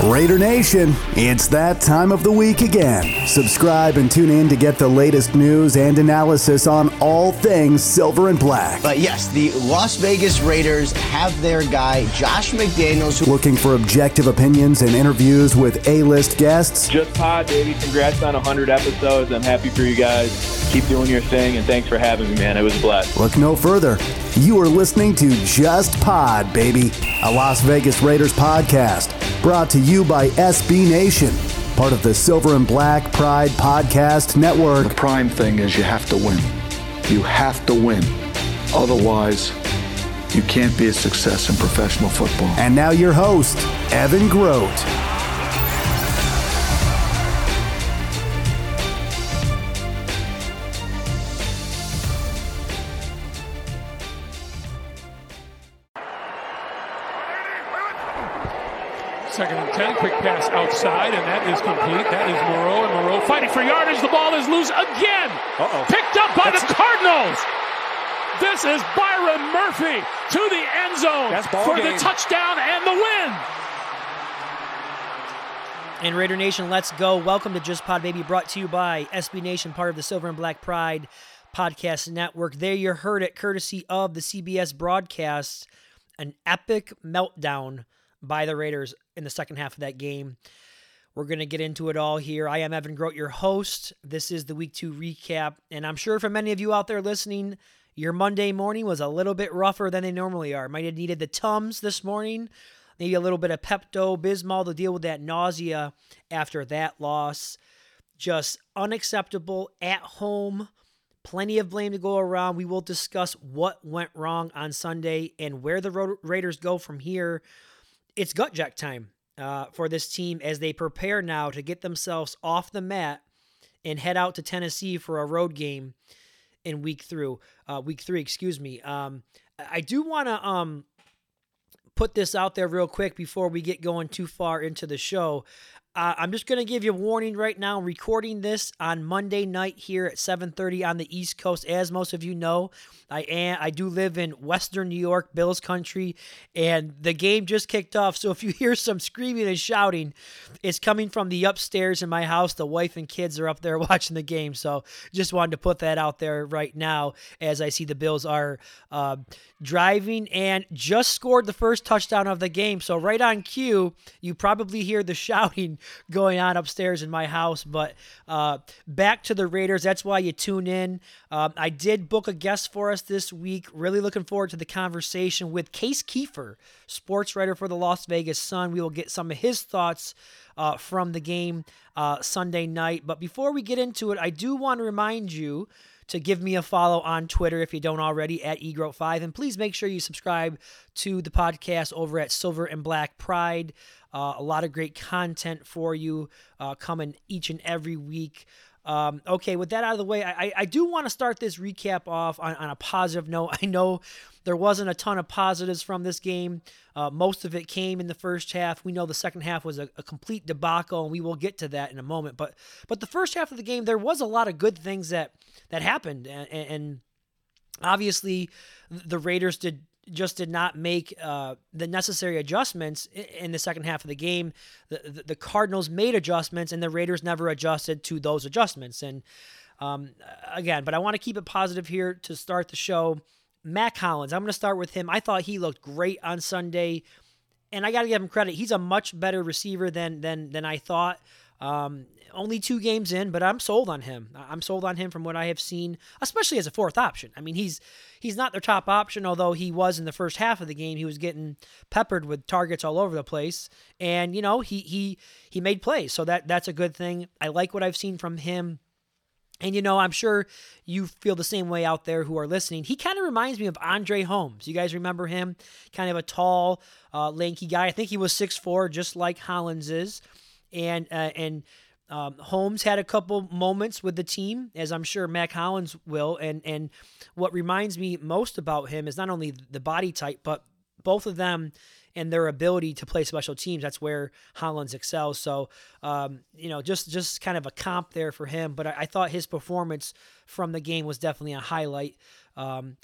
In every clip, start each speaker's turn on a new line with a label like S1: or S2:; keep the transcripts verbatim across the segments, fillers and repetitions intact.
S1: Raider Nation, it's that time of the week again. Subscribe and tune in to get the latest news and analysis on all things silver and black.
S2: But yes, the Las Vegas Raiders have their guy, Josh McDaniels. Who-
S1: Looking for objective opinions and interviews with A-list guests.
S3: Just Pod, baby. Congrats on one hundred episodes. I'm happy for you guys. Keep doing your thing, and thanks for having me, man. It was a blast.
S1: Look no further. You are listening to Just Pod, baby, a Las Vegas Raiders podcast brought to you by S B Nation, part of the Silver and Black Pride Podcast Network.
S4: The prime thing is you have to win. You have to win. Otherwise, you can't be a success in professional football.
S1: And now your host, Evan Grote.
S5: Second and ten, quick pass outside, and that is complete. That is Moreau, and Moreau fighting for yardage. The ball is loose again. Uh-oh. Picked up by That's... the Cardinals. This is Byron Murphy to the end zone for game. The touchdown and the win.
S6: And Raider Nation, let's go. Welcome to Just Pod, baby, brought to you by S B Nation, part of the Silver and Black Pride Podcast Network. There you heard it, courtesy of the C B S broadcast, an epic meltdown by the Raiders in the second half of that game. We're going to get into it all here. I am Evan Grote, your host. This is the week two recap, and I'm sure for many of you out there listening, your Monday morning was a little bit rougher than they normally are. Might have needed the Tums this morning, maybe a little bit of Pepto-Bismol to deal with that nausea after that loss. Just unacceptable at home. Plenty of blame to go around. We will discuss what went wrong on Sunday and where the Ra- Raiders go from here. It's gut check time uh, for this team as they prepare now to get themselves off the mat and head out to Tennessee for a road game in week through uh, week three. Excuse me. Um, I do want to um put this out there real quick before we get going too far into the show. Uh, I'm just going to give you a warning right now. I'm recording this on Monday night here at seven thirty on the East Coast. As most of you know, I am, I do live in Western New York, Bills country, and the game just kicked off. So if you hear some screaming and shouting, it's coming from the upstairs in my house. The wife and kids are up there watching the game. So just wanted to put that out there right now as I see the Bills are uh, driving and just scored the first touchdown of the game. So right on cue, you probably hear the shouting going on upstairs in my house. But uh, back to the Raiders. That's why you tune in. Um, I did book a guest for us this week. Really looking forward to the conversation with Case Kiefer, sports writer for the Las Vegas Sun. We will get some of his thoughts uh, from the game uh, Sunday night. But before we get into it, I do want to remind you to give me a follow on Twitter if you don't already, at E Grote five. And please make sure you subscribe to the podcast over at Silver and Black Pride. Uh, a lot of great content for you uh, coming each and every week. Um, okay, with that out of the way, I, I do want to start this recap off on, on a positive note. I know there wasn't a ton of positives from this game. Uh, most of it came in the first half. We know the second half was a, a complete debacle, and we will get to that in a moment. But but the first half of the game, there was a lot of good things that that happened, and, and obviously the Raiders did just did not make uh, the necessary adjustments in the second half of the game. The, the, the Cardinals made adjustments, and the Raiders never adjusted to those adjustments. And um, again, but I want to keep it positive here to start the show. Mack Hollins, I'm going to start with him. I thought he looked great on Sunday, and I got to give him credit. He's a much better receiver than than than I thought. Um, only two games in, but I'm sold on him. I'm sold on him from what I have seen, especially as a fourth option. I mean, he's he's not their top option, although he was in the first half of the game. He was getting peppered with targets all over the place, and you know he he he made plays, so that that's a good thing. I like what I've seen from him. And, you know, I'm sure you feel the same way out there who are listening. He kind of reminds me of Andre Holmes. You guys remember him? Kind of a tall, uh, lanky guy. I think he was six foot four, just like Hollins is. And uh, and um, Holmes had a couple moments with the team, as I'm sure Mack Hollins will. And, and what reminds me most about him is not only the body type, but both of them and their ability to play special teams. That's where Hollins excels. So, um, you know, just just kind of a comp there for him. But I, I thought his performance from the game was definitely a highlight. Um,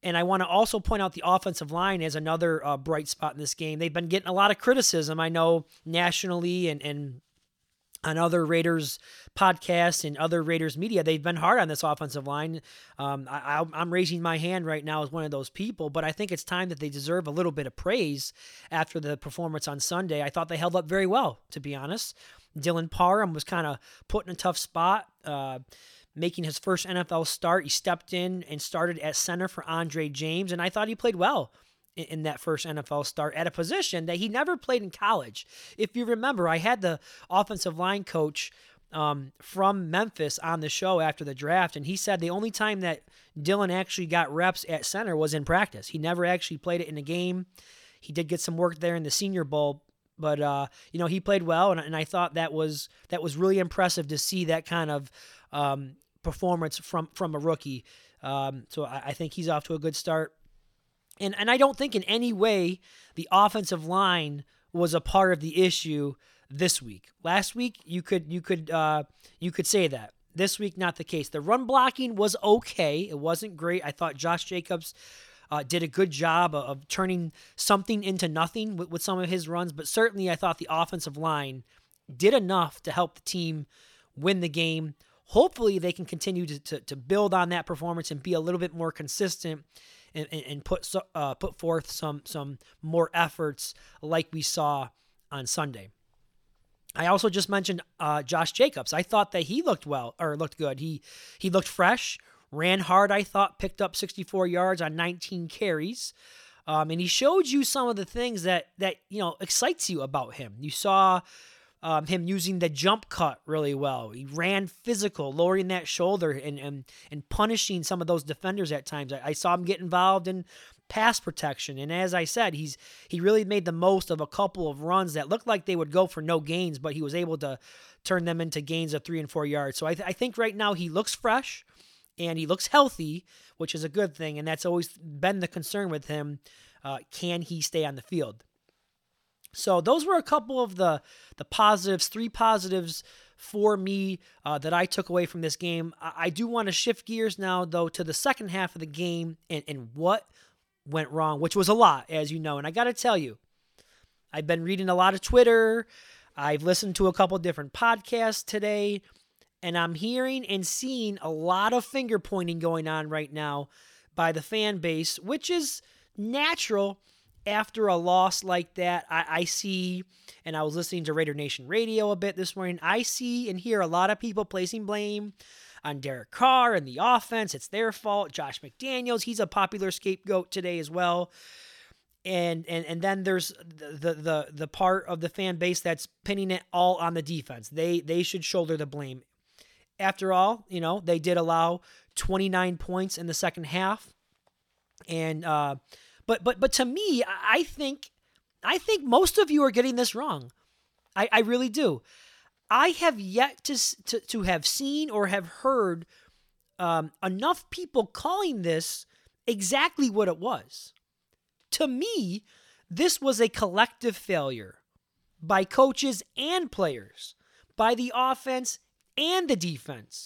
S6: And I want to also point out the offensive line as another uh, bright spot in this game. They've been getting a lot of criticism, I know, nationally and, and on other Raiders podcasts and other Raiders media. They've been hard on this offensive line. Um, I, I'm raising my hand right now as one of those people, but I think it's time that they deserve a little bit of praise after the performance on Sunday. I thought they held up very well, to be honest. Dylan Parham was kind of put in a tough spot, uh, making his first N F L start. He stepped in and started at center for Andre James, and I thought he played well in that first N F L start at a position that he never played in college. If you remember, I had the offensive line coach um, from Memphis on the show after the draft, and he said the only time that Dylan actually got reps at center was in practice. He never actually played it in a game. He did get some work there in the Senior Bowl, but uh, you know, he played well, and, and I thought that was that was really impressive to see that kind of um, performance from from a rookie. Um, so I, I think he's off to a good start. And and I don't think in any way the offensive line was a part of the issue this week. Last week you could you could uh, you could say that. This week, not the case. The run blocking was okay. It wasn't great. I thought Josh Jacobs uh, did a good job of, of turning something into nothing with, with some of his runs, but certainly I thought the offensive line did enough to help the team win the game. Hopefully they can continue to to, to build on that performance and be a little bit more consistent and, and put uh, put forth some some more efforts like we saw on Sunday. I also just mentioned uh, Josh Jacobs. I thought that he looked well, or looked good. He he looked fresh, ran hard, I thought, picked up sixty-four yards on nineteen carries. Um, and he showed you some of the things that, that you know, excites you about him. You saw um, him using the jump cut really well. He ran physical, lowering that shoulder and and, and punishing some of those defenders at times. I, I saw him get involved in pass protection. And as I said, he's he really made the most of a couple of runs that looked like they would go for no gains, but he was able to turn them into gains of three and four yards. So I, th- I think right now he looks fresh and he looks healthy, which is a good thing. And that's always been the concern with him. Uh, can he stay on the field? So those were a couple of the, the positives, three positives for me uh, that I took away from this game. I, I do want to shift gears now, though, to the second half of the game and, and what went wrong, which was a lot, as you know. And I got to tell you, I've been reading a lot of Twitter. I've listened to a couple different podcasts today, and I'm hearing and seeing a lot of finger pointing going on right now by the fan base, which is natural after a loss like that. I, I see, and I was listening to Raider Nation Radio a bit this morning, I see and hear a lot of people placing blame on Derek Carr and the offense. It's their fault. Josh McDaniels, he's a popular scapegoat today as well. And and and then there's the the the part of the fan base that's pinning it all on the defense. They they should shoulder the blame. After all, you know, they did allow twenty-nine points in the second half. And uh but but but to me, I think I think most of you are getting this wrong. I, I really do. I have yet to, to to have seen or have heard um, enough people calling this exactly what it was. To me, this was a collective failure by coaches and players, by the offense and the defense.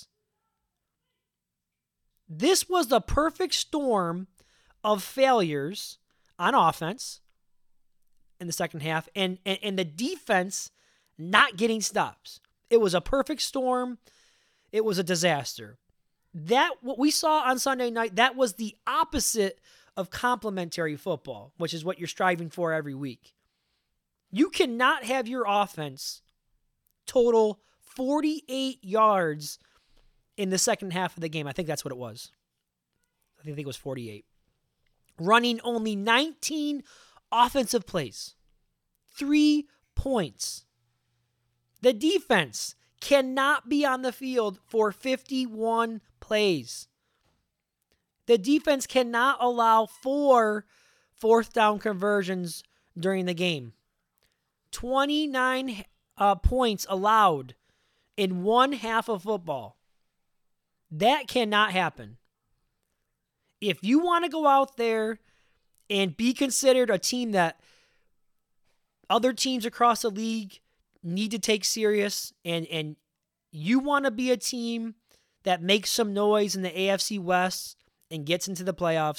S6: This was the perfect storm of failures on offense in the second half and, and, and the defense not getting stops. It was a perfect storm. It was a disaster. That, what we saw on Sunday night, that was the opposite of complementary football, which is what you're striving for every week. You cannot have your offense total forty-eight yards in the second half of the game. I think that's what it was. I think it was forty-eight. Running only nineteen offensive plays. Three points. The defense cannot be on the field for fifty-one plays. The defense cannot allow four fourth down conversions during the game. twenty-nine uh, points allowed in one half of football. That cannot happen. If you want to go out there and be considered a team that other teams across the league need to take serious, and, and you want to be a team that makes some noise in the A F C West and gets into the playoffs,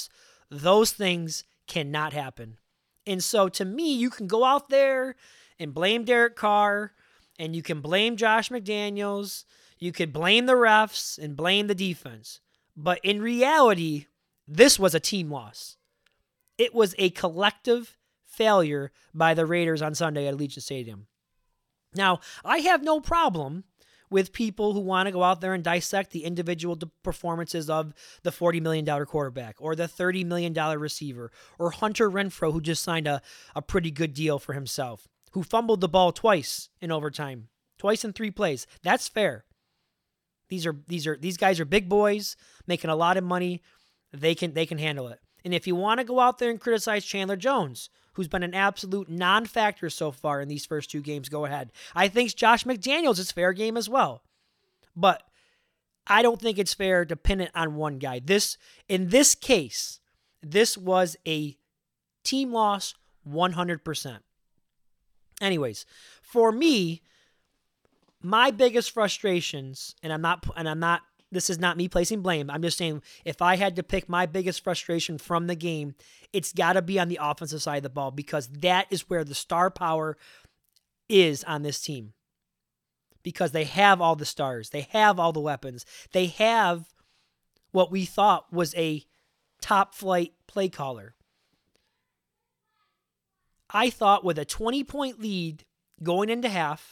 S6: Those things cannot happen. And so to me, you can go out there and blame Derek Carr, and you can blame Josh McDaniels, you could blame the refs and blame the defense. But in reality, this was a team loss. It was a collective failure by the Raiders on Sunday at Allegiant Stadium. Now, I have no problem with people who want to go out there and dissect the individual performances of the forty million dollars quarterback or the thirty million dollars receiver or Hunter Renfrow, who just signed a, a pretty good deal for himself, who fumbled the ball twice in overtime, twice in three plays. That's fair. These are these are these guys are big boys making a lot of money. They can they can handle it. And if you want to go out there and criticize Chandler Jones, who's been an absolute non-factor so far in these first two games, go ahead. I think Josh McDaniels is fair game as well. But I don't think it's fair to pin it on one guy. This, in this case, this was a team loss one hundred percent. Anyways, for me, my biggest frustrations, and I'm not, and I'm not, this is not me placing blame. I'm just saying, if I had to pick my biggest frustration from the game, it's got to be on the offensive side of the ball, because that is where the star power is on this team. Because they have all the stars. They have all the weapons. They have what we thought was a top flight play caller. I thought with a twenty-point lead going into half,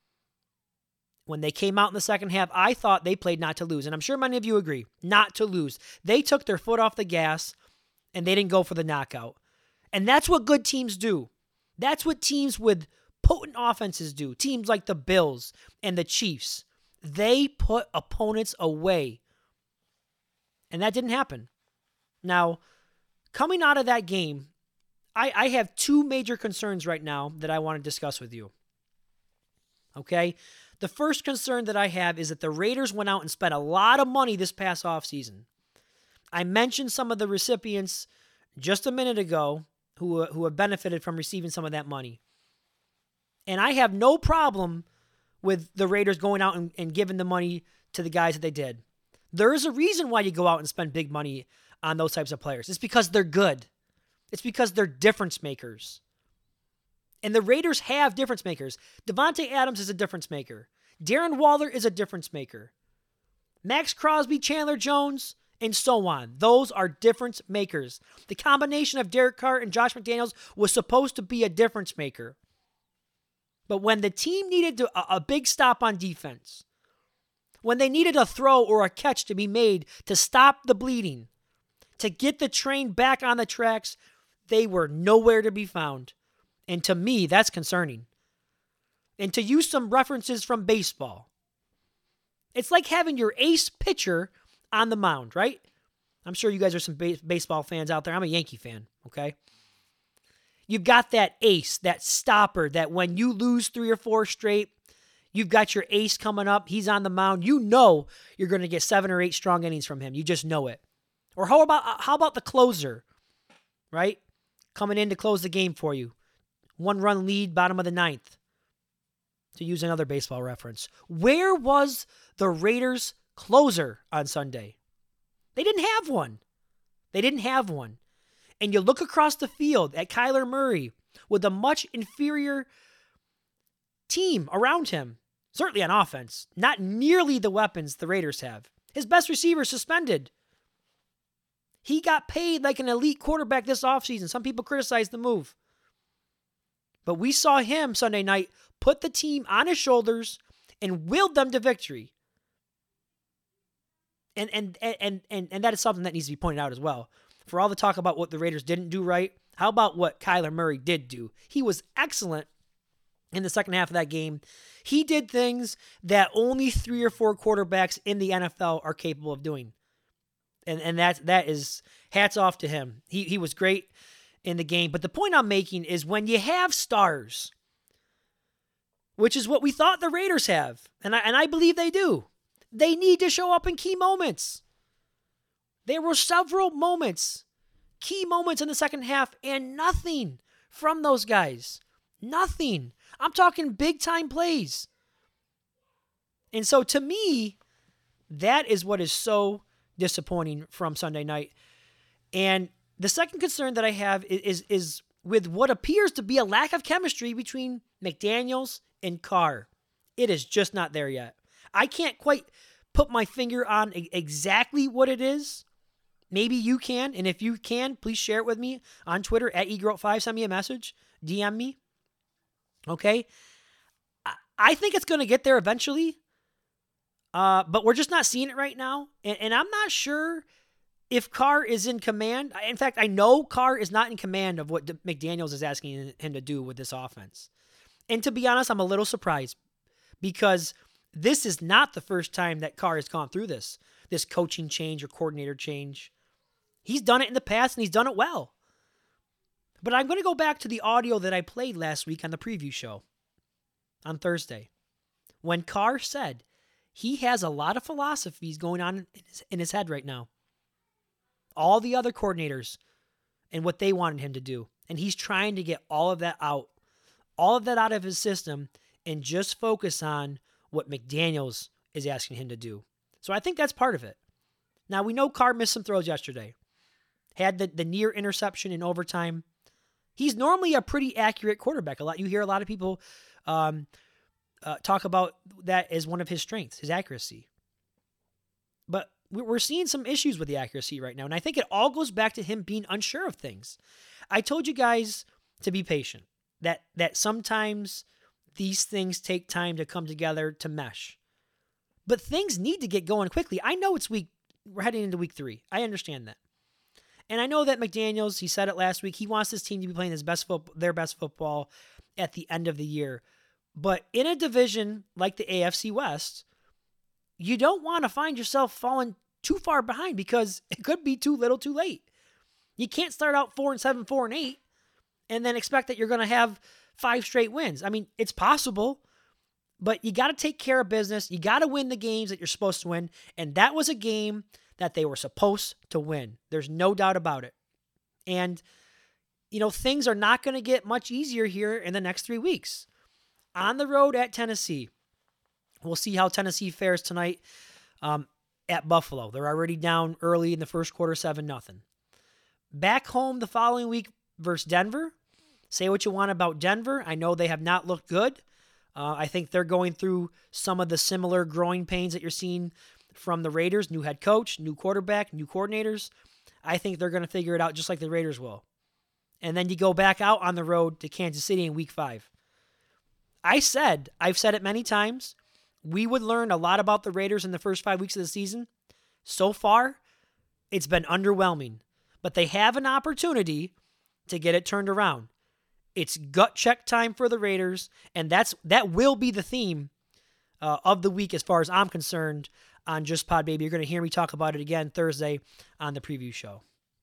S6: when they came out in the second half, I thought they played not to lose. And I'm sure many of you agree, not to lose. They took their foot off the gas, and they didn't go for the knockout. And that's what good teams do. That's what teams with potent offenses do. Teams like the Bills and the Chiefs. They put opponents away. And that didn't happen. Now, coming out of that game, I, I have two major concerns right now that I want to discuss with you. Okay? The first concern that I have is that the Raiders went out and spent a lot of money this past offseason. I mentioned some of the recipients just a minute ago who, who have benefited from receiving some of that money. And I have no problem with the Raiders going out and, and giving the money to the guys that they did. There is a reason why you go out and spend big money on those types of players. It's because they're good. It's because they're difference makers. And the Raiders have difference makers. Devontae Adams is a difference maker. Darren Waller is a difference maker. Max Crosby, Chandler Jones, and so on. Those are difference makers. The combination of Derek Carr and Josh McDaniels was supposed to be a difference maker. But when the team needed to, a, a big stop on defense, when they needed a throw or a catch to be made to stop the bleeding, to get the train back on the tracks, they were nowhere to be found. And to me, that's concerning. And to use some references from baseball, it's like having your ace pitcher on the mound, right? I'm sure you guys are some ba- baseball fans out there. I'm a Yankee fan, okay? You've got that ace, that stopper, that when you lose three or four straight, you've got your ace coming up. He's on the mound. You know you're going to get seven or eight strong innings from him. You just know it. Or how about how about the closer, right? Coming in to close the game for you. One-run lead, bottom of the ninth, to use another baseball reference. Where was the Raiders' closer on Sunday? They didn't have one. They didn't have one. And you look across the field at Kyler Murray with a much inferior team around him, certainly on offense, not nearly the weapons the Raiders have. His best receiver suspended. He got paid like an elite quarterback this offseason. Some people criticize the move. But we saw him Sunday night put the team on his shoulders and willed them to victory. And and and and and that is something that needs to be pointed out as well. For all the talk about what the Raiders didn't do right, how about what Kyler Murray did do? He was excellent in the second half of that game. He did things that only three or four quarterbacks in the N F L are capable of doing. And and that that is hats off to him. He he was great in the game. But the point I'm making is when you have stars, which is what we thought the Raiders have, and I, and I believe they do, they need to show up in key moments. There were several moments, key moments in the second half, and nothing from those guys. Nothing. I'm talking big-time plays. And so to me, that is what is so disappointing from Sunday night. And The second concern that I have is, is, is with what appears to be a lack of chemistry between McDaniels and Carr. It is just not there yet. I can't quite put my finger on exactly what it is. Maybe you can, and if you can, please share it with me on Twitter at e groat five. Send me a message, D M me. Okay? I think it's going to get there eventually, uh, but we're just not seeing it right now, and, and I'm not sure if Carr is in command. In fact, I know Carr is not in command of what McDaniels is asking him to do with this offense. And to be honest, I'm a little surprised because this is not the first time that Carr has gone through this, this coaching change or coordinator change. He's done it in the past, and he's done it well. But I'm going to go back to the audio that I played last week on the preview show on Thursday, when Carr said he has a lot of philosophies going on in his, in his head right now. All the other coordinators and what they wanted him to do. And he's trying to get all of that out, all of that out of his system, and just focus on what McDaniels is asking him to do. So I think that's part of it. Now, we know Carr missed some throws yesterday. Had the, the near interception in overtime. He's normally a pretty accurate quarterback. A lot you hear a lot of people um, uh, talk about that as one of his strengths, his accuracy. But we're seeing some issues with the accuracy right now, and I think it all goes back to him being unsure of things. I told you guys to be patient, that that sometimes these things take time to come together to mesh. But things need to get going quickly. I know it's week, we're heading into week three. I understand that. And I know that McDaniels, he said it last week, he wants this team to be playing his best fo- their best football at the end of the year. But in a division like the A F C West, you don't want to find yourself falling too far behind because it could be too little too late. You can't start out four and seven, four and eight, and then expect that you're going to have five straight wins. I mean, it's possible, but you got to take care of business. You got to win the games that you're supposed to win. And that was a game that they were supposed to win. There's no doubt about it. And, you know, things are not going to get much easier here in the next three weeks. On the road at Tennessee. We'll see how Tennessee fares tonight um, at Buffalo. They're already down early in the first quarter, seven nothing. Back home the following week versus Denver. Say what you want about Denver. I know they have not looked good. Uh, I think they're going through some of the similar growing pains that you're seeing from the Raiders. New head coach, new quarterback, new coordinators. I think they're going to figure it out just like the Raiders will. And then you go back out on the road to Kansas City in week five. I said, I've said it many times, we would learn a lot about the Raiders in the first five weeks of the season. So far, it's been underwhelming. But they have an opportunity to get it turned around. It's gut check time for the Raiders, and that's that will be the theme uh, of the week as far as I'm concerned on Just Pod Baby. You're going to hear me talk about it again Thursday on the preview show.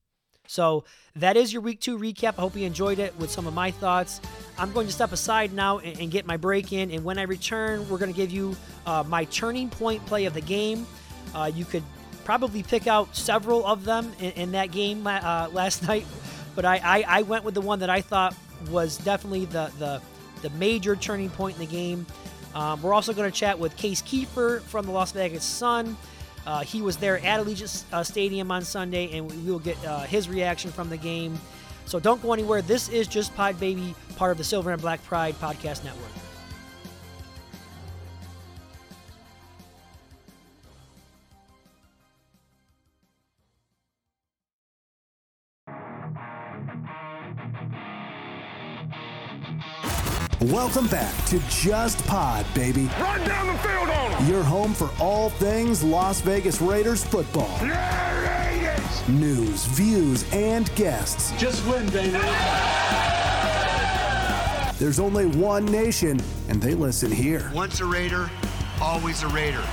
S6: So that is your week two recap. I hope you enjoyed it with some of my thoughts. I'm going to step aside now and, and get my break in, and when I return, we're going to give you uh, my turning point play of the game. Uh, you could probably pick out several of them in, in that game uh, last night, but I, I, I went with the one that I thought was definitely the the, the major turning point in the game. Um, we're also going to chat with Case Kiefer from the Las Vegas Sun. Uh, he was there at Allegiant uh, Stadium on Sunday, and we will get uh, his reaction from the game. So don't go anywhere. This is Just Pod Baby, part of the Silver and Black Pride Podcast Network.
S1: Welcome back to Just Pod, baby.
S5: Run down the field on him.
S1: Your home for all things Las Vegas Raiders football.
S5: Yeah, Raiders.
S1: News, views, and guests.
S4: Just win, baby.
S1: There's only one nation, and they listen here.
S7: Once a Raider, always a Raider.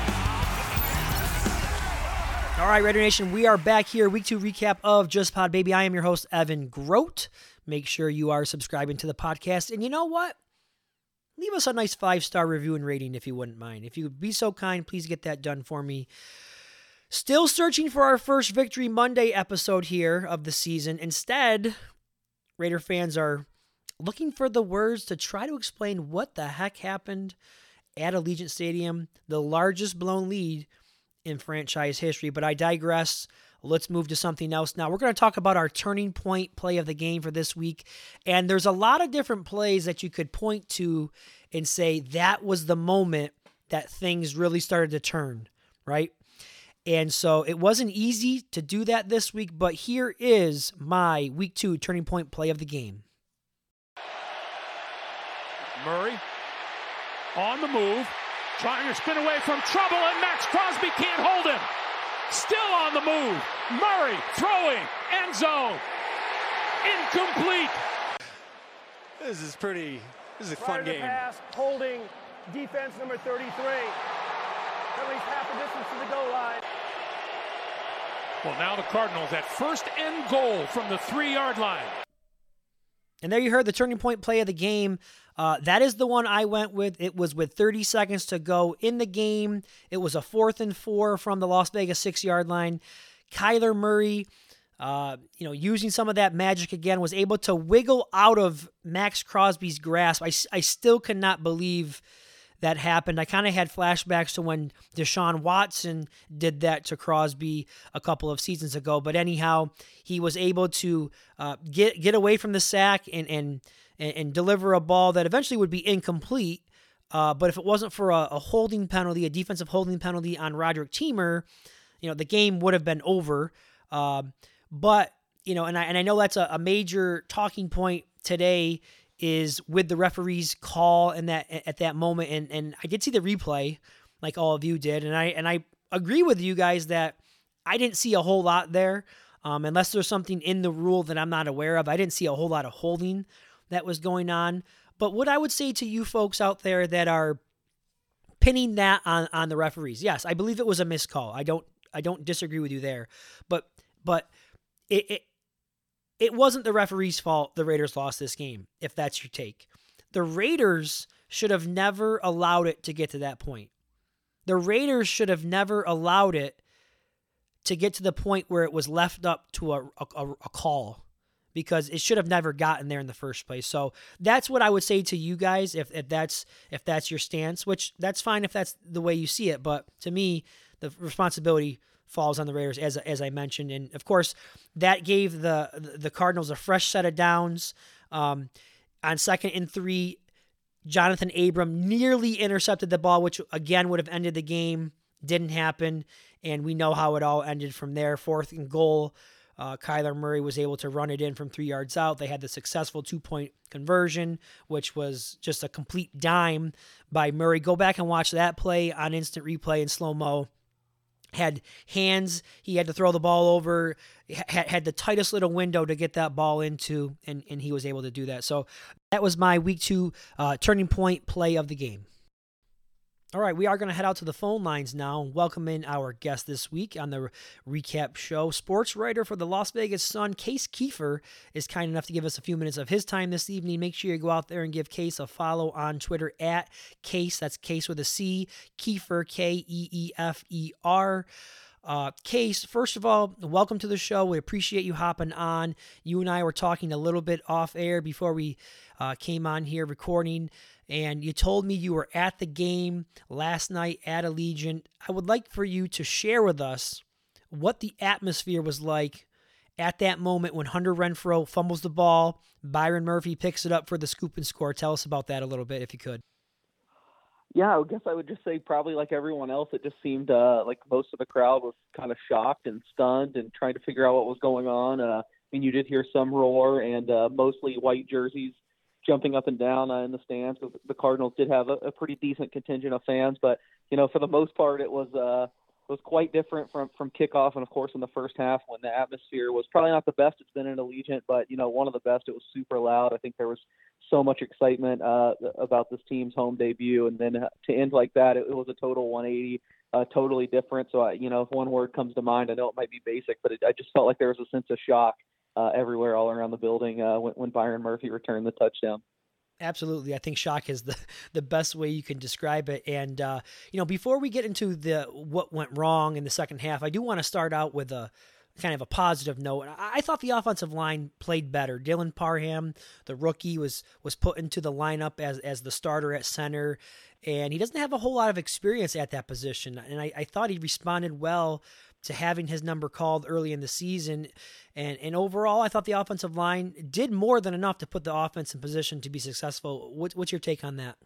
S6: All right, Raider Nation, we are back here. Week two recap of Just Pod Baby. I am your host, Evan Grote. Make sure you are subscribing to the podcast. And you know what? Leave us a nice five-star review and rating if you wouldn't mind. If you would be so kind, please get that done for me. Still searching for our first Victory Monday episode here of the season. Instead, Raider fans are looking for the words to try to explain what the heck happened at Allegiant Stadium, the largest blown lead in franchise history. But I digress. let's move to something else now. We're going to talk about our turning point play of the game for this week. And there's a lot of different plays that you could point to and say that was the moment that things really started to turn, right? And so it wasn't easy to do that this week, but here is my week two turning point play of the game.
S5: Murray on the move, trying to spin away from trouble, and Max Crosby can't hold him. Still on the move. Murray throwing, end zone, incomplete.
S8: This is pretty, this is a fun game.
S9: Pass, holding defense number thirty-three. At least half the distance to the goal line.
S5: Well, now the Cardinals at first and goal from the three-yard line.
S6: And there you heard the turning point play of the game. Uh, that is the one I went with. It was with thirty seconds to go in the game. It was a fourth and four from the Las Vegas six-yard line. Kyler Murray, uh, you know, using some of that magic again, was able to wiggle out of Max Crosby's grasp. I, I still cannot believe that happened. I kind of had flashbacks to when Deshaun Watson did that to Crosby a couple of seasons ago. But anyhow, he was able to uh, get get away from the sack and and and deliver a ball that eventually would be incomplete. Uh, but if it wasn't for a, a holding penalty, a defensive holding penalty on Roderick Teamer, you know, the game would have been over. Um, but you know, and I and I know that's a, a major talking point today, is with the referee's call and that at that moment. And, and I did see the replay like all of you did. And I, and I agree with you guys that I didn't see a whole lot there. Um, unless there's something in the rule that I'm not aware of. I didn't see a whole lot of holding that was going on. But what I would say to you folks out there that are pinning that on, on the referees, yes, I believe it was a missed call. I don't, I don't disagree with you there, but, but it, it It wasn't the referee's fault the Raiders lost this game, if that's your take. The Raiders should have never allowed it to get to that point. The Raiders should have never allowed it to get to the point where it was left up to a, a, a call, because it should have never gotten there in the first place. So that's what I would say to you guys if, if that's if that's your stance, which that's fine if that's the way you see it. But to me, the responsibility falls on the Raiders, as as I mentioned. And, of course, that gave the the Cardinals a fresh set of downs. Um, on second and three, Jonathan Abram nearly intercepted the ball, which, again, would have ended the game. Didn't happen, and we know how it all ended from there. Fourth and goal, uh, Kyler Murray was able to run it in from three yards out. They had the successful two-point conversion, which was just a complete dime by Murray. Go back and watch that play on instant replay in slow-mo. Had hands, he had to throw the ball over, had, had the tightest little window to get that ball into, and, and he was able to do that. So that was my week two uh, turning point play of the game. All right, we are going to head out to the phone lines now and welcome in our guest this week on the recap show. Sports writer for the Las Vegas Sun, Case Keefer, is kind enough to give us a few minutes of his time this evening. Make sure you go out there and give Case a follow on Twitter at Case. That's Case with a C, Keefer, K E E F E R. Uh, Case, first of all, welcome to the show. We appreciate you hopping on. You and I were talking a little bit off air before we uh, came on here recording, and you told me you were at the game last night at Allegiant. I would like for you to share with us what the atmosphere was like at that moment when Hunter Renfrow fumbles the ball, Byron Murphy picks it up for the scoop and score. Tell us about that a little bit, if you could.
S3: Yeah, I guess I would just say probably like everyone else, it just seemed uh, like most of the crowd was kind of shocked and stunned and trying to figure out what was going on. Uh, I mean, you did hear some roar and uh, mostly white jerseys jumping up and down uh, in the stands. The Cardinals did have a, a pretty decent contingent of fans, but, you know, for the most part, it was uh, it was quite different from, from kickoff. And, of course, in the first half when the atmosphere was probably not the best it's been in Allegiant, but, you know, one of the best. It was super loud. I think there was so much excitement uh, about this team's home debut. And then to end like that, it, it was a total one eighty, uh, totally different. So, I, you know, if one word comes to mind, I know it might be basic, but it, I just felt like there was a sense of shock uh, everywhere all around the building uh, when, when Byron Murphy returned the touchdown.
S6: Absolutely. I think shock is the, the best way you can describe it. And, uh, you know, before we get into the what went wrong in the second half, I do want to start out with a kind of a positive note. I, I thought the offensive line played better. Dylan Parham, the rookie, was was put into the lineup as, as the starter at center, and he doesn't have a whole lot of experience at that position. And I, I thought he responded well to having his number called early in the season. And, and overall, I thought the offensive line did more than enough to put the offense in position to be successful. What, what's your take on that?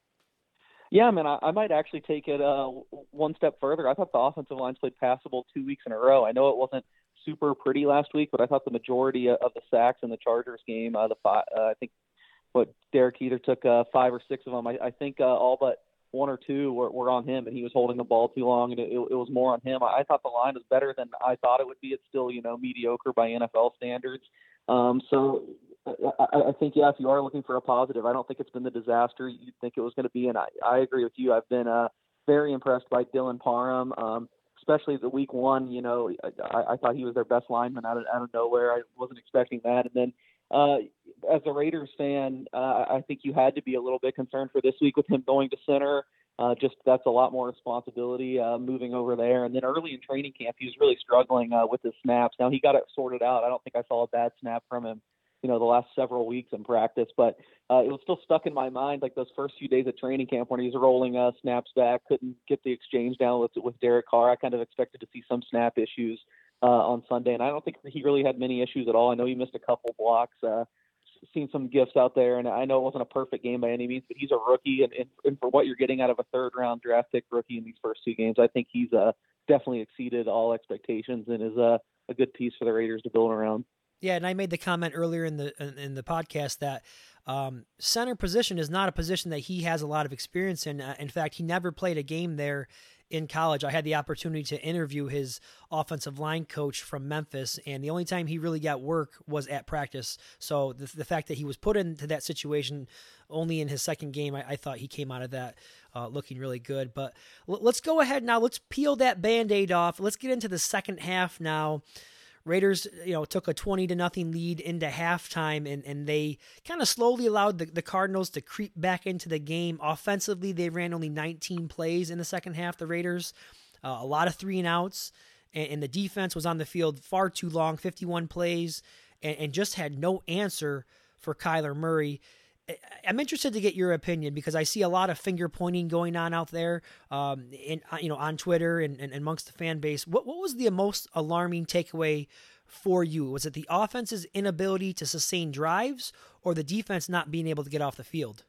S3: Yeah, man, I, I might actually take it uh, one step further. I thought the offensive line played passable two weeks in a row. I know it wasn't super pretty last week, but I thought the majority of the sacks in the Chargers game, uh, the five, uh, I think what Derek either took uh, five or six of them. I, I think uh, all but one or two were, were on him, and he was holding the ball too long, and it, it was more on him. I, I thought the line was better than I thought it would be. It's still, you know, mediocre by N F L standards. Um, so I, I think, yeah, if you are looking for a positive, I don't think it's been the disaster you'd think it was going to be, and I, I agree with you. I've been uh, very impressed by Dylan Parham, um, especially the week one. You know, I, I thought he was their best lineman out of, out of nowhere. I wasn't expecting that. And then uh, as a Raiders fan, uh, I think you had to be a little bit concerned for this week with him going to center. Uh, just that's a lot more responsibility uh, moving over there. And then early in training camp, he was really struggling uh, with his snaps. Now he got it sorted out. I don't think I saw a bad snap from him, you know, the last several weeks in practice, but uh, it was still stuck in my mind, like those first few days of training camp when he was rolling uh, snaps back, couldn't get the exchange down with, with Derek Carr. I kind of expected to see some snap issues uh, on Sunday, and I don't think he really had many issues at all. I know he missed a couple blocks, uh, seen some gifts out there, and I know it wasn't a perfect game by any means, but he's a rookie, and, and, and for what you're getting out of a third-round draft pick rookie in these first two games, I think he's uh, definitely exceeded all expectations and is uh, a good piece for the Raiders to build around.
S6: Yeah, and I made the comment earlier in the in, in the podcast that um, center position is not a position that he has a lot of experience in. Uh, in fact, he never played a game there in college. I had the opportunity to interview his offensive line coach from Memphis, and the only time he really got work was at practice. So the, the fact that he was put into that situation only in his second game, I, I thought he came out of that uh, looking really good. But l- let's go ahead now. Let's peel that Band-Aid off. Let's get into the second half now. Raiders, you know, took a twenty to nothing lead into halftime, and, and they kind of slowly allowed the, the Cardinals to creep back into the game. Offensively, they ran only nineteen plays in the second half, the Raiders. Uh, a lot of three and outs, and, and the defense was on the field far too long, fifty-one plays, and, and just had no answer for Kyler Murray. I'm interested to get your opinion because I see a lot of finger pointing going on out there, um, in, you know, on Twitter and, and amongst the fan base. What what was the most alarming takeaway for you? Was it the offense's inability to sustain drives, or the defense not being able to get off the field?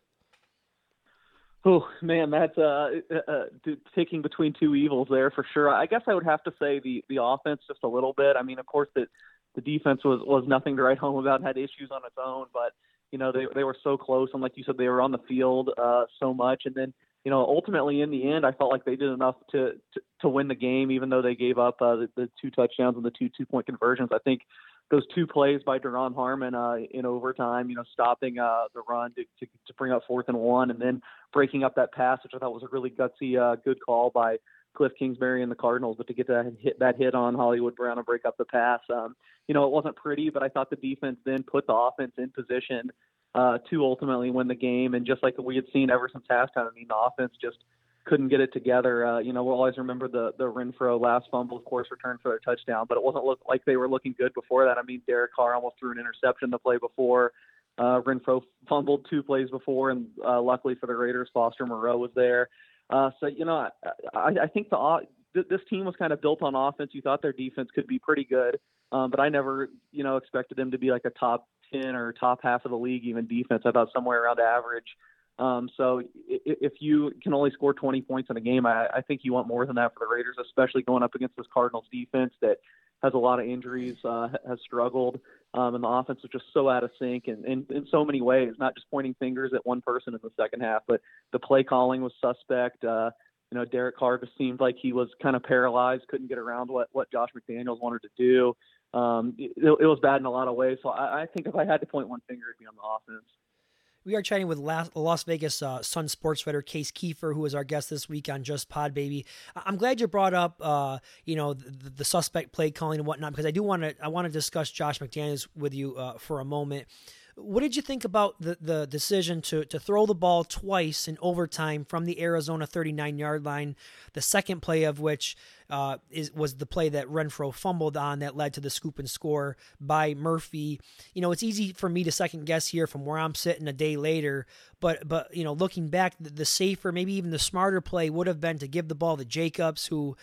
S3: Oh man, that's uh, uh, taking between two evils there for sure. I guess I would have to say the the offense just a little bit. I mean, of course, that the defense was was nothing to write home about, had issues on its own, but you know, they they were so close, and like you said, they were on the field uh, so much. And then, you know, ultimately in the end, I felt like they did enough to to, to win the game, even though they gave up uh, the, the two touchdowns and the two two point conversions. I think those two plays by Duron Harmon uh, in overtime, you know, stopping uh, the run to, to to bring up fourth and one, and then breaking up that pass, which I thought was a really gutsy, uh, good call by Cliff Kingsbury and the Cardinals, but to get that hit that hit on Hollywood Brown and break up the pass, um, you know, it wasn't pretty, but I thought the defense then put the offense in position uh, to ultimately win the game. And just like we had seen ever since halftime, I mean, the offense just couldn't get it together. Uh, you know, we'll always remember the the Renfrow last fumble, of course, return for their touchdown, but it wasn't look like they were looking good before that. I mean, Derek Carr almost threw an interception the play before. Uh, Renfrow fumbled two plays before, and uh, luckily for the Raiders, Foster Moreau was there. Uh, so, you know, I, I think the uh, th- this team was kind of built on offense. You thought their defense could be pretty good, um, but I never, you know, expected them to be like a top ten or top half of the league, even defense. I thought somewhere around average. Um, so if, if you can only score twenty points in a game, I, I think you want more than that for the Raiders, especially going up against this Cardinals defense that has a lot of injuries, uh, has struggled, um, and the offense was just so out of sync and in, in so many ways, not just pointing fingers at one person in the second half, but the play calling was suspect. Uh, you know, Derek Carr just seemed like he was kind of paralyzed, couldn't get around what, what Josh McDaniels wanted to do. Um, it, it was bad in a lot of ways. So I, I think if I had to point one finger, it'd be on the offense.
S6: We are chatting with Las Vegas uh, Sun sports writer Case Kiefer, who is our guest this week on Just Pod Baby. I'm glad you brought up, uh, you know, the, the suspect play calling and whatnot, because I do want to I want to discuss Josh McDaniels with you uh, for a moment. What did you think about the, the decision to to throw the ball twice in overtime from the Arizona thirty-nine yard line, the second play of which uh, is was the play that Renfrow fumbled on that led to the scoop and score by Murphy? You know, it's easy for me to second guess here from where I'm sitting a day later, but, but you know, looking back, the, the safer, maybe even the smarter play would have been to give the ball to Jacobs, who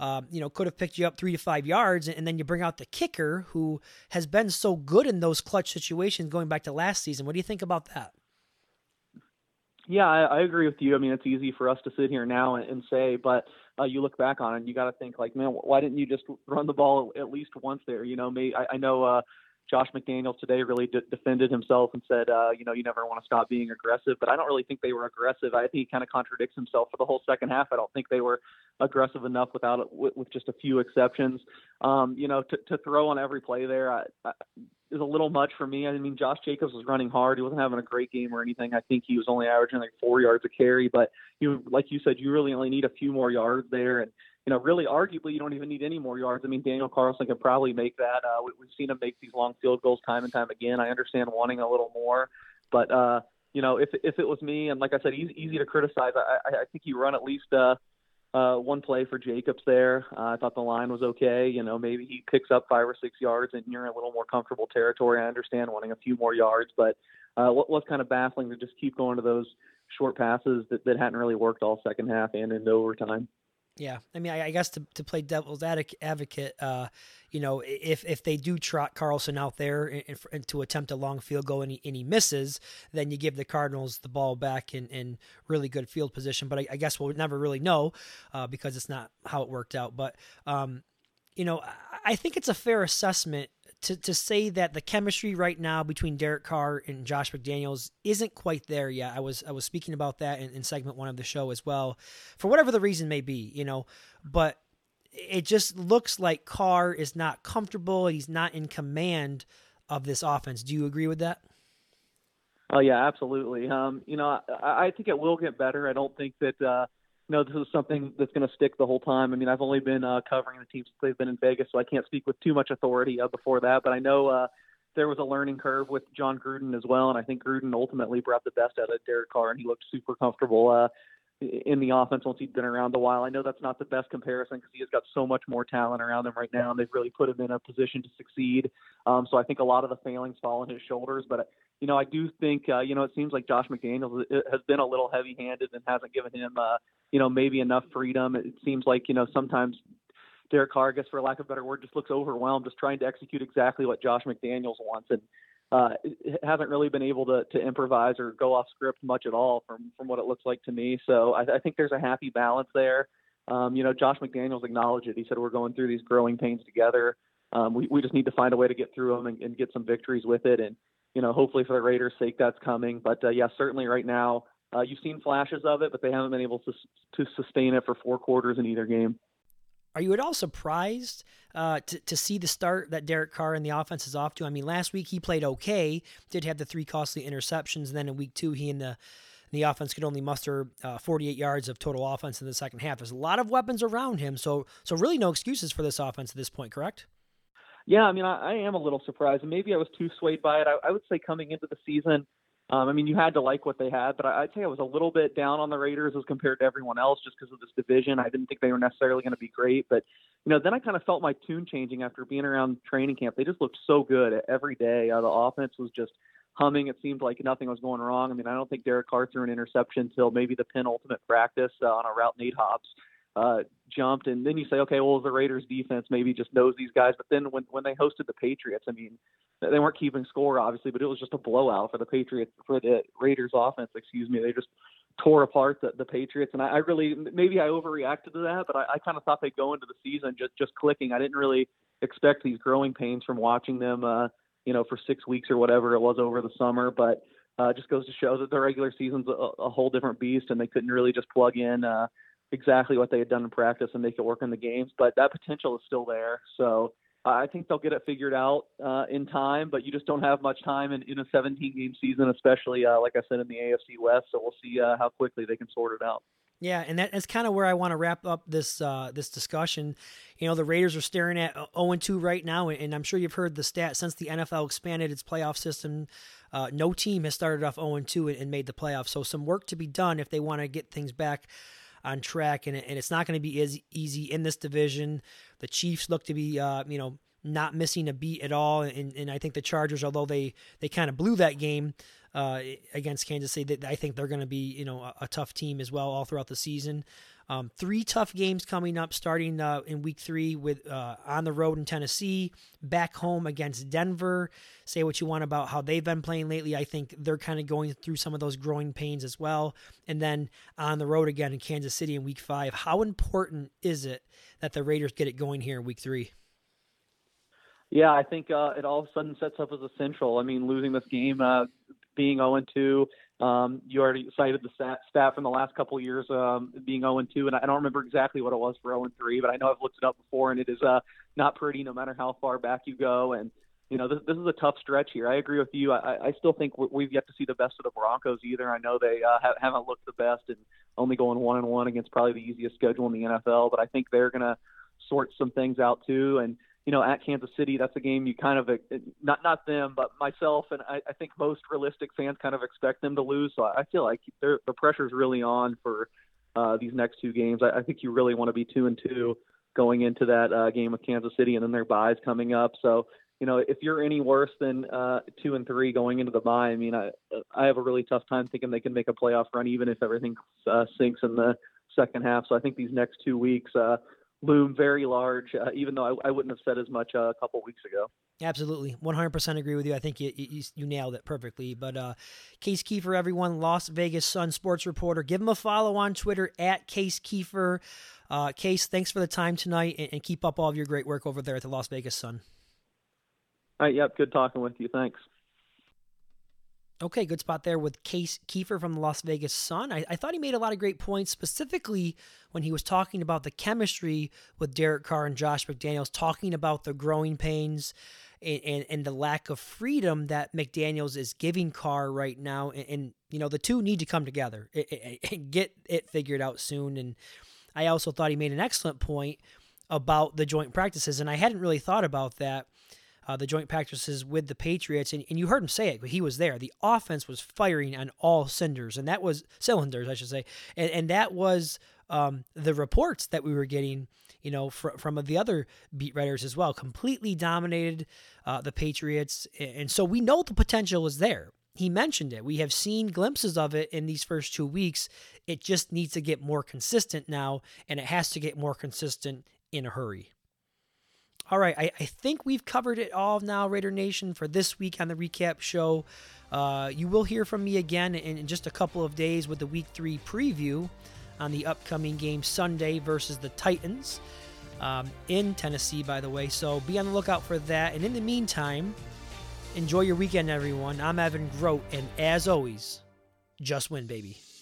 S6: um, you know, could have picked you up three to five yards, and then you bring out the kicker who has been so good in those clutch situations going back to last season. What do you think about that?
S3: Yeah, I, I agree with you. I mean, it's easy for us to sit here now and, and say, but uh, you look back on it and you got to think like, man, why didn't you just run the ball at least once there? You know, maybe, I, I know uh, Josh McDaniels today really de- defended himself and said, uh, you know, you never want to stop being aggressive, but I don't really think they were aggressive. I think he kind of contradicts himself for the whole second half. I don't think they were aggressive enough without it, with, with just a few exceptions. Um, you know, to, to throw on every play there I, I, is a little much for me. I mean, Josh Jacobs was running hard. He wasn't having a great game or anything. I think he was only averaging like four yards a carry, but you, like you said, you really only need a few more yards there. And, you know, really arguably you don't even need any more yards. I mean, Daniel Carlson could probably make that. Uh, we, we've seen him make these long field goals time and time again. I understand wanting a little more, but uh, you know, if, if it was me, and like I said, easy, easy to criticize, I, I, I think you run at least uh, Uh, one play for Jacobs there. Uh, I thought the line was okay. You know, maybe he picks up five or six yards and you're in a little more comfortable territory. I understand wanting a few more yards, but uh, what was kind of baffling to just keep going to those short passes that, that hadn't really worked all second half and into overtime.
S6: Yeah, I mean, I, I guess to, to play devil's advocate, uh, you know, if if they do trot Carlson out there and, and to attempt a long field goal and he, and he misses, then you give the Cardinals the ball back in, in really good field position. But I, I guess we'll never really know uh, because it's not how it worked out. But, um, you know, I, I think it's a fair assessment to, to say that the chemistry right now between Derek Carr and Josh McDaniels isn't quite there yet. I was I was speaking about that in, in segment one of the show as well, for whatever the reason may be, you know, but it just looks like Carr is not comfortable. He's not in command of this offense. Do you agree with that?
S3: Oh yeah, absolutely. Um, you know, I, I think it will get better. I don't think that, uh, you know, this is something that's going to stick the whole time. I mean, I've only been uh, covering the teams since they've been in Vegas, so I can't speak with too much authority uh, before that. But I know uh, there was a learning curve with John Gruden as well, and I think Gruden ultimately brought the best out of Derek Carr, and he looked super comfortable uh, in the offense once he'd been around a while. I know that's not the best comparison because he has got so much more talent around him right now, and they've really put him in a position to succeed. Um, so I think a lot of the failings fall on his shoulders, but you know, I do think, uh, you know, it seems like Josh McDaniels has been a little heavy-handed and hasn't given him, uh, you know, maybe enough freedom. It seems like, you know, sometimes Derek Carr, I guess for lack of a better word, just looks overwhelmed, just trying to execute exactly what Josh McDaniels wants. And uh, hasn't really been able to, to improvise or go off script much at all from, from what it looks like to me. So I, I think there's a happy balance there. Um, you know, Josh McDaniels acknowledged it. He said, we're going through these growing pains together. Um, we, we just need to find a way to get through them and, and get some victories with it. And, you know, hopefully for the Raiders' sake, that's coming. But, uh, yeah, certainly right now, uh, you've seen flashes of it, but they haven't been able to to sustain it for four quarters in either game.
S6: Are you at all surprised uh, to, to see the start that Derek Carr and the offense is off to? I mean, last week he played okay, did have the three costly interceptions, and then in week two he and the the offense could only muster uh, forty-eight yards of total offense in the second half. There's a lot of weapons around him, so so really no excuses for this offense at this point, correct?
S3: Yeah, I mean, I, I am a little surprised, and maybe I was too swayed by it. I, I would say coming into the season, um, I mean, you had to like what they had, but I, I'd say I was a little bit down on the Raiders as compared to everyone else just because of this division. I didn't think they were necessarily going to be great, but, you know, then I kind of felt my tune changing after being around training camp. They just looked so good every day. Uh, the offense was just humming. It seemed like nothing was going wrong. I mean, I don't think Derek Carr threw an interception until maybe the penultimate practice uh, on a route Nate Hobbs uh, jumped. And then you say, okay, well, the Raiders defense maybe just knows these guys. But then when, when they hosted the Patriots, I mean, they weren't keeping score, obviously, but it was just a blowout for the Patriots, for the Raiders offense, excuse me. They just tore apart the, the Patriots. And I, I really, maybe I overreacted to that, but I, I kind of thought they'd go into the season just, just clicking. I didn't really expect these growing pains from watching them, uh, you know, for six weeks or whatever it was over the summer. But uh, just goes to show that the regular season's a, a whole different beast, and they couldn't really just plug in uh, exactly what they had done in practice and make it work in the games. But that potential is still there. So uh, I think they'll get it figured out uh, in time, but you just don't have much time in, in a seventeen-game season, especially, uh, like I said, in the A F C West. So we'll see uh, how quickly they can sort it out.
S6: Yeah, and that is kind of where I want to wrap up this uh, this discussion. You know, the Raiders are staring at oh and two right now, and I'm sure you've heard the stat since the N F L expanded its playoff system. Uh, no team has started off oh and two and made the playoffs, so some work to be done if they want to get things back on track, and, and it's not going to be as easy in this division. The Chiefs look to be, uh, you know, not missing a beat at all. And, and I think the Chargers, although they, they kind of blew that game uh, against Kansas City, I think they're going to be, you know, a, a tough team as well all throughout the season. Um, three tough games coming up, starting uh, in week three with uh, on the road in Tennessee, back home against Denver. Say what you want about how they've been playing lately. I think they're kind of going through some of those growing pains as well. And then on the road again in Kansas City in week five. How important is it that the Raiders get it going here in week three?
S3: Yeah, I think uh, it all of a sudden sets up as essential. I mean, losing this game, uh, being oh and two, Um, you already cited the stat, stat from the last couple of years um, being oh and two, and I don't remember exactly what it was for oh and three, but I know I've looked it up before, and it is uh, not pretty no matter how far back you go. And, you know, this, this is a tough stretch here. I agree with you. I, I still think we've yet to see the best of the Broncos either. I know they uh, ha- haven't looked the best and only going one and one against probably the easiest schedule in the N F L, but I think they're going to sort some things out too. And, you know, at Kansas City, that's a game you kind of, not not them, but myself, and I, I think most realistic fans kind of expect them to lose. So I feel like the pressure's really on for uh, these next two games. I, I think you really want to be two and two going into that uh, game with Kansas City, and then their byes coming up. So, you know, if you're any worse than uh, two and three going into the bye, I mean, I I have a really tough time thinking they can make a playoff run, even if everything uh, sinks in the second half. So I think these next two weeks, uh, loom very large, uh, even though I, I wouldn't have said as much uh, a couple weeks ago.
S6: Absolutely. one hundred percent agree with you. I think you you, you nailed it perfectly. But uh, Case Kiefer, everyone, Las Vegas Sun sports reporter. Give him a follow on Twitter at Case Kiefer. Uh, Case, thanks for the time tonight, and, and keep up all of your great work over there at the Las Vegas Sun.
S3: All right, yep, good talking with you. Thanks.
S6: Okay, good spot there with Case Kiefer from the Las Vegas Sun. I, I thought he made a lot of great points, specifically when he was talking about the chemistry with Derek Carr and Josh McDaniels, talking about the growing pains and, and, and the lack of freedom that McDaniels is giving Carr right now. And, and you know, the two need to come together and get it figured out soon. And I also thought he made an excellent point about the joint practices, and I hadn't really thought about that. Uh, the joint practices with the Patriots, and, and you heard him say it. He was there. The offense was firing on all cylinders, and that was cylinders, I should say, and and that was um, the reports that we were getting, you know, fr- from the other beat writers as well. Completely dominated uh, the Patriots, and so we know the potential is there. He mentioned it. We have seen glimpses of it in these first two weeks. It just needs to get more consistent now, and it has to get more consistent in a hurry. All right, I, I think we've covered it all now, Raider Nation, for this week on the recap show. Uh, you will hear from me again in, in just a couple of days with the week three preview on the upcoming game Sunday versus the Titans um, in Tennessee, by the way. So be on the lookout for that. And in the meantime, enjoy your weekend, everyone. I'm Evan Grote, and as always, just win, baby.